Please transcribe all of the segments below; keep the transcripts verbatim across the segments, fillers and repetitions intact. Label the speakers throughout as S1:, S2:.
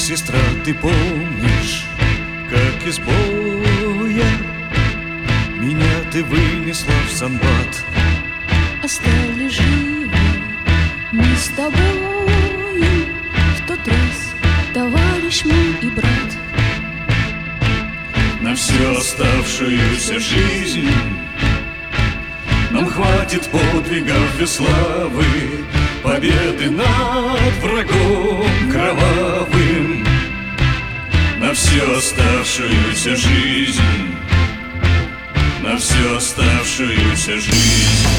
S1: Сестра, ты помнишь, как из боя меня ты вынесла в Санбат?
S2: Остались живы мы с тобою в тот раз, товарищ мой и брат.
S1: На всю оставшуюся жизнь нам хватит подвигов и славы, победы над врагом кровавым. На всю оставшуюся жизнь, на всю оставшуюся жизнь.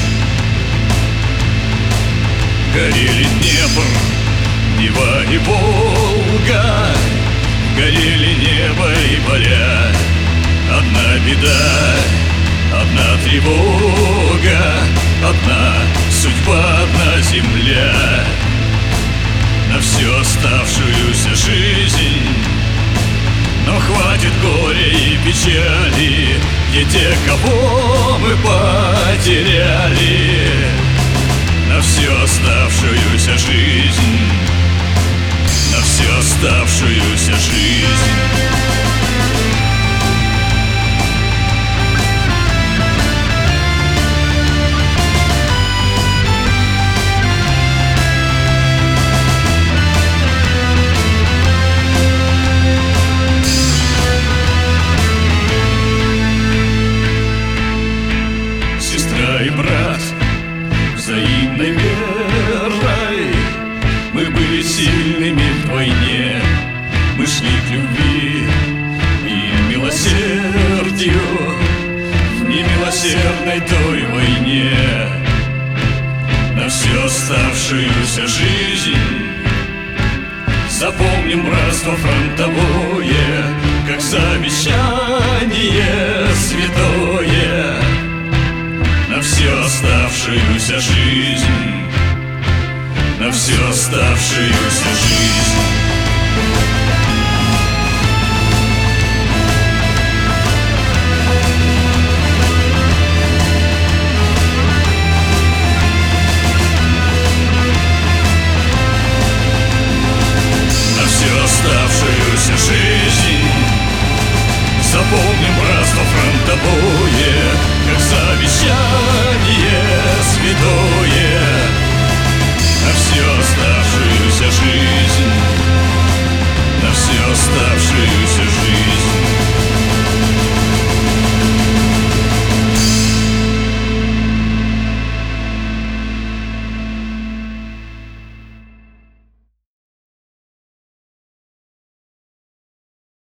S1: Горели Днепр, Нева и Волга, горели небо и поля. Одна беда, одна тревога, одна судьба, одна земля. На всю оставшуюся жизнь нам хватит горя и печали, где те, кого мы потеряли. На всю оставшуюся жизнь, на всю оставшуюся жизнь. Сестра и брат, взаимной верой мы были сильными вдвойне. Мы шли к любви и милосердию в немилосердной той войне. На всю оставшуюся жизнь запомним братство фронтовое, как завещание святое. На всю оставшуюся жизнь, на всю оставшуюся жизнь.